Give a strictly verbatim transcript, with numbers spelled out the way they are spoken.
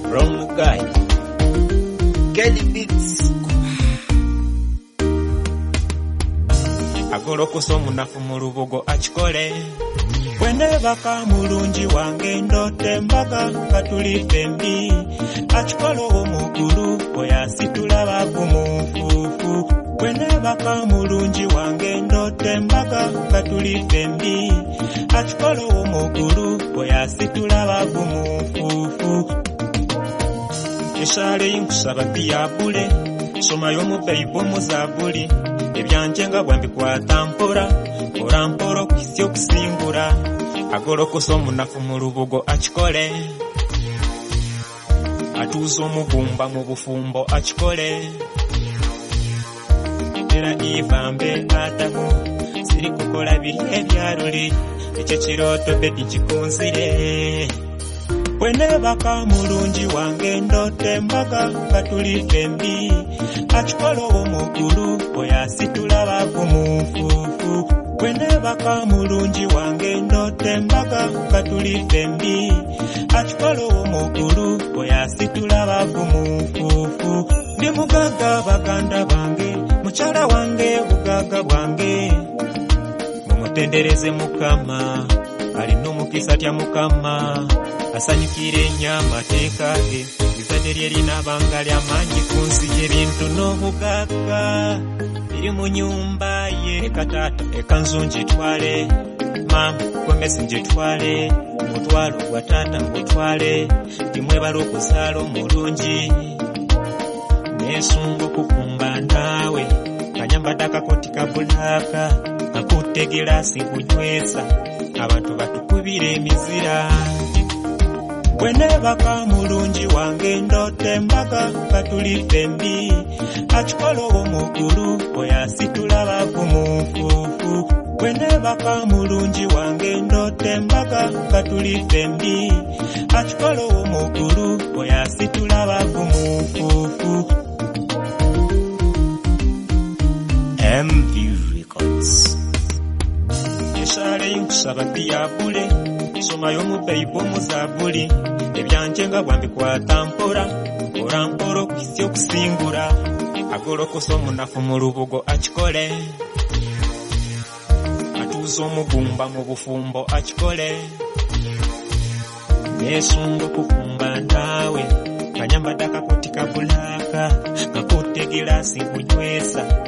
Wrong guy. Kelly Beats. Agolokoso munafu mu lubugo akikole. Bwenebaka mulungi wange ndote mbaga nga tuli fembi. Akikolo omugulu oyasitula bavu mu nfuufu. Bwenebaka mulungi wange ndote mbaga nga tuli fembi. Akikolo omugulu oyasitula bavu mu nfuufu. Eshale inkusaba biyabule. Somayo mu Bible mu Zabuli. Ebyanje nga bwembikwata mpora ora mporo kwisi okusingura agolokosa omunafu mu lubugo akikole atuuza omugumba mu bufumbo akikole era ivambe Adamu siri kukola biri ebyaluli ekyo kirooto bedi kikunzire bwenebaka mulungi wange ndote mbaga nga tuli fembi akikolo omugulu oyasitula bavu mu nfuufu bwenebaka mulungi wange ndote mbaga nga tuli fembi akikolo omugulu oyasitula bavu mu nfuufu ndi mugaga baganda bange mukyala wange bugaga bwange mumutendereze Mukama alina omukisa tya Mukama asanyukire nyama teka ge izade lyerina banga ly'amaanyi ku nsi y'ebintu n'obugagga biri mu nyumba ye katata ekanzu ngitwale mama gomesi ngitwale omutwalo gwa taata ngutwale timwebala okuzaala omulungi nesunga okukumba naawe kanyambadde akakoti kabulaka kakutegera sikunywesa abantu batukubira emizira bwenebaka mulungi wange ndote mbaga nga tuli fembi akikolo omugulu oyasitula bavu mu nfuufu bwenebaka mulungi wange ndote mbaga nga tuli fembi akikolo omugulu oyasitula bavu mu nfuufu. M V Records. Eshale inkusaba biyabule somayo mu Bible mu Zabuli ebyanje nga bwembikwata mpora ora mporo kwisi okusingura agolokosa omunafu mu lubugo akikole atuuza omugumba mu bufumbo akikole nesunga okukumba naawe kanyambadde akakoti kabulaka kakutegera sikunywesa